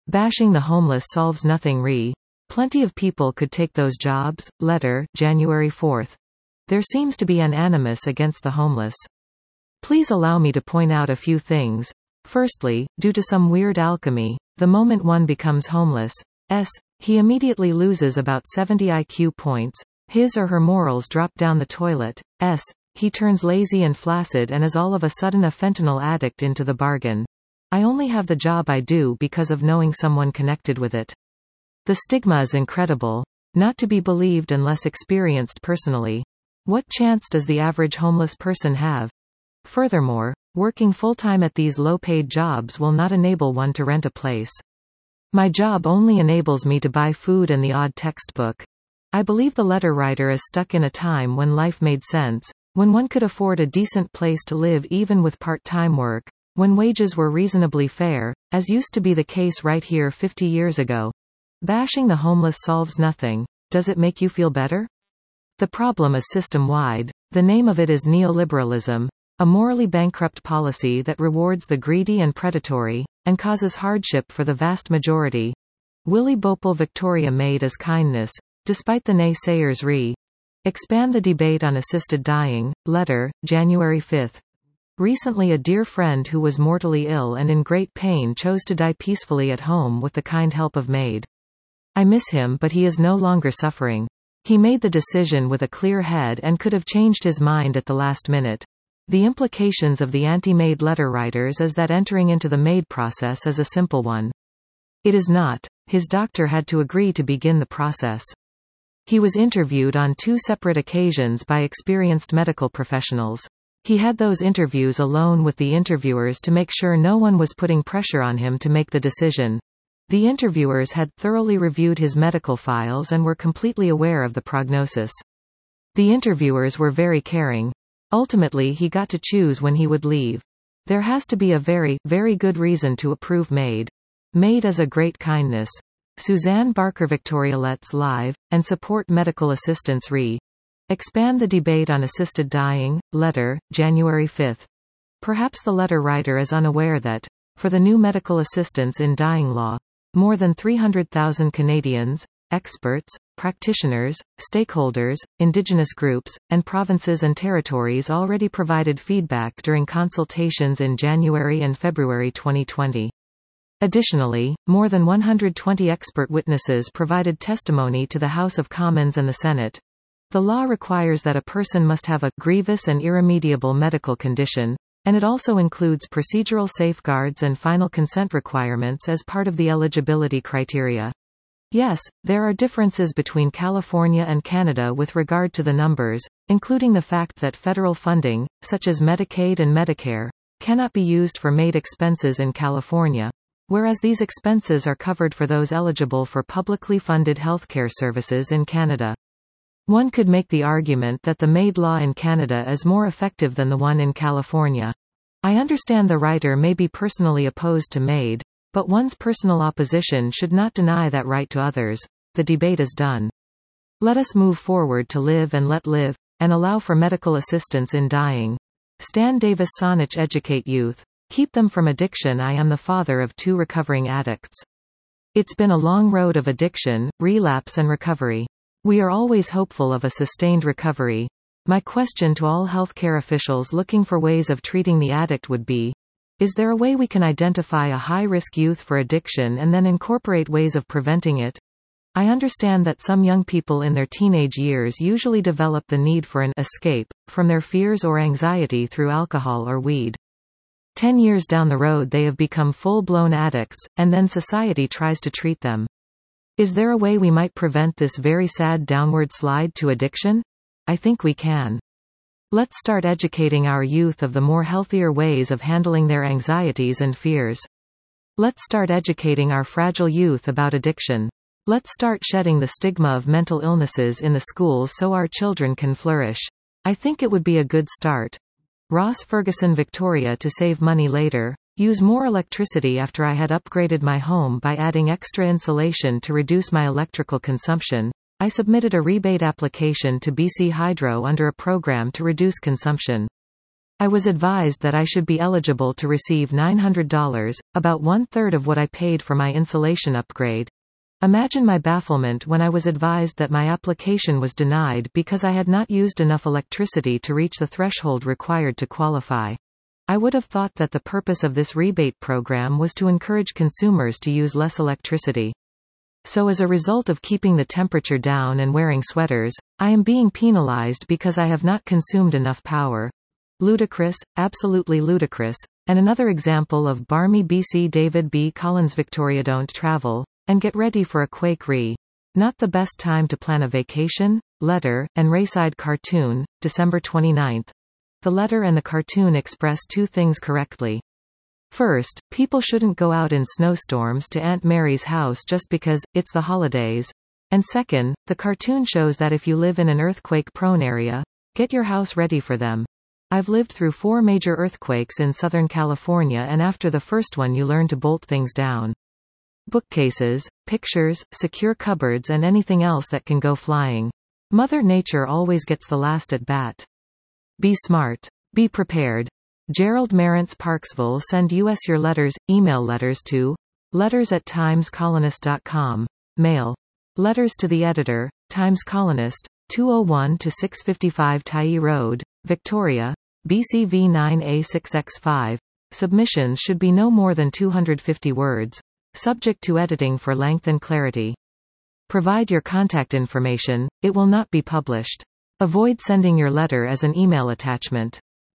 Bashing the homeless solves nothing Plenty of people could take those jobs. Letter, January 4. There seems to be an animus against the homeless. Please allow me to point out a few things. Firstly, due to some weird alchemy, the moment one becomes homeless, he immediately loses about 70 IQ points. His or her morals drop down the toilet. He turns lazy and flaccid and is all of a sudden a fentanyl addict into the bargain. I only have the job I do because of knowing someone connected with it. The stigma is incredible. Not to be believed unless experienced personally. What chance does the average homeless person have? Furthermore, working full-time at these low-paid jobs will not enable one to rent a place. My job only enables me to buy food and the odd textbook. I believe the letter writer is stuck in a time when life made sense, when one could afford a decent place to live even with part-time work, when wages were reasonably fair, as used to be the case right here 50 years ago. Bashing the homeless solves nothing. Does it make you feel better? The problem is system-wide. The name of it is neoliberalism, a morally bankrupt policy that rewards the greedy and predatory, and causes hardship for the vast majority. Willy Bhopal Victoria made as kindness, despite the naysayers Expand the debate on assisted dying. Letter, January 5. Recently a dear friend who was mortally ill and in great pain chose to die peacefully at home with the kind help of maid. I miss him, but he is no longer suffering. He made the decision with a clear head and could have changed his mind at the last minute. The implications of the anti-maid letter writers is that entering into the maid process is a simple one. It is not. His doctor had to agree to begin the process. He was interviewed on 2 separate occasions by experienced medical professionals. He had those interviews alone with the interviewers to make sure no one was putting pressure on him to make the decision. The interviewers had thoroughly reviewed his medical files and were completely aware of the prognosis. The interviewers were very caring. Ultimately he got to choose when he would leave. There has to be a very, very good reason to approve maid. Maid is a great kindness. Suzanne Barker. Victoria. Let's live, and support medical assistance Expand the debate on assisted dying. Letter, January 5. Perhaps the letter writer is unaware that, for the new medical assistance in dying law, more than 300,000 Canadians, experts, practitioners, stakeholders, Indigenous groups, and provinces and territories already provided feedback during consultations in January and February 2020. Additionally, more than 120 expert witnesses provided testimony to the House of Commons and the Senate. The law requires that a person must have a grievous and irremediable medical condition, and it also includes procedural safeguards and final consent requirements as part of the eligibility criteria. Yes, there are differences between California and Canada with regard to the numbers, including the fact that federal funding, such as Medicaid and Medicare, cannot be used for maid expenses in California, whereas these expenses are covered for those eligible for publicly funded healthcare services in Canada. One could make the argument that the maid law in Canada is more effective than the one in California. I understand the writer may be personally opposed to maid, but one's personal opposition should not deny that right to others. The debate is done. Let us move forward to live and let live, and allow for medical assistance in dying. Stan Davis. Saanich. Educate youth. Keep them from addiction. I am the father of 2 recovering addicts. It's been a long road of addiction, relapse and recovery. We are always hopeful of a sustained recovery. My question to all healthcare officials looking for ways of treating the addict would be, is there a way we can identify a high-risk youth for addiction and then incorporate ways of preventing it? I understand that some young people in their teenage years usually develop the need for an escape from their fears or anxiety through alcohol or weed. 10 years down the road they have become full-blown addicts, and then society tries to treat them. Is there a way we might prevent this very sad downward slide to addiction? I think we can. Let's start educating our youth of the more healthier ways of handling their anxieties and fears. Let's start educating our fragile youth about addiction. Let's start shedding the stigma of mental illnesses in the schools so our children can flourish. I think it would be a good start. Ross Ferguson. Victoria. To save money later. Use more electricity. After I had upgraded my home by adding extra insulation to reduce my electrical consumption, I submitted a rebate application to BC Hydro under a program to reduce consumption. I was advised that I should be eligible to receive $900, about one-third of what I paid for my insulation upgrade. Imagine my bafflement when I was advised that my application was denied because I had not used enough electricity to reach the threshold required to qualify. I would have thought that the purpose of this rebate program was to encourage consumers to use less electricity. So as a result of keeping the temperature down and wearing sweaters, I am being penalized because I have not consumed enough power. Ludicrous, absolutely ludicrous. And another example of barmy BC David B. Collins. Victoria, don't travel and get ready for a quake re. Not the best time to plan a vacation? Letter and Rayside cartoon, December 29. The letter and the cartoon express two things correctly. First, people shouldn't go out in snowstorms to Aunt Mary's house just because it's the holidays. And second, the cartoon shows that if you live in an earthquake-prone area, get your house ready for them. I've lived through 4 major earthquakes in Southern California, and after the first one you learn to bolt things down. Bookcases, pictures, secure cupboards, and anything else that can go flying. Mother Nature always gets the last at bat. Be smart. Be prepared. Gerald Marantz, Parksville. Send us your letters. Email letters to letters@timescolonist.com. Mail. Letters to the editor, Times Colonist, 201 to 655 Tyee Road, Victoria, BCV 9A6X5. Submissions should be no more than 250 words. Subject to editing for length and clarity. Provide your contact information, it will not be published. Avoid sending your letter as an email attachment.